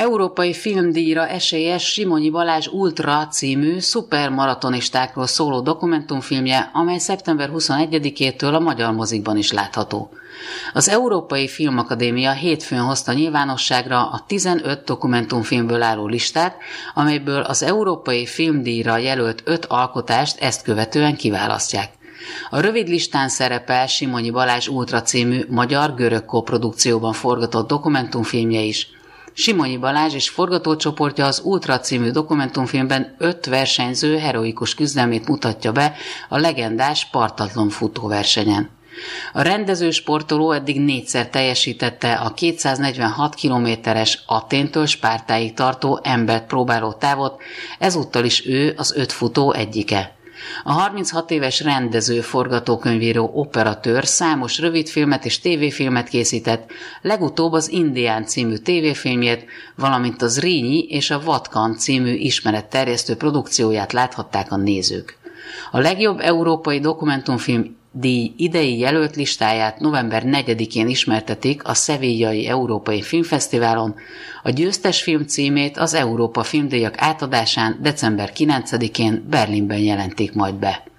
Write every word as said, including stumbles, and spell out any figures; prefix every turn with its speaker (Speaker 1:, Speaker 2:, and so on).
Speaker 1: Európai filmdíjra esélyes Simonyi Balázs Ultra című szupermaratonistákról szóló dokumentumfilmje, amely szeptember huszonegyedikétől a magyar mozikban is látható. Az Európai Filmakadémia hétfőn hozta nyilvánosságra a tizenöt dokumentumfilmből álló listát, amelyből az Európai Filmdíjra jelölt öt alkotást ezt követően kiválasztják. A rövid listán szerepel Simonyi Balázs Ultra című magyar-görög koprodukcióban forgatott dokumentumfilmje is. Simonyi Balázs és forgatócsoportja az Ultra című dokumentumfilmben öt versenyző heroikus küzdelmét mutatja be a legendás parttatlon futóversenyen. A rendező sportoló eddig négyszer teljesítette a kétszáznegyvenhat kilométeres Athéntől Spártáig tartó embert próbáló távot, ezúttal is ő az öt futó egyike. A harminchat éves rendező, forgatókönyvíró, operatőr számos rövidfilmet és tévéfilmet készített, legutóbb az Indián című tévéfilmjét, valamint az Zrínyi és a Vatkan című ismeretterjesztő produkcióját láthatták a nézők. A legjobb európai dokumentumfilm díj idei jelölt listáját november negyedikén ismertetik a Sevillai Európai Filmfesztiválon, a győztes film címét az Európa filmdíjak átadásán december kilencedikén Berlinben jelentik majd be.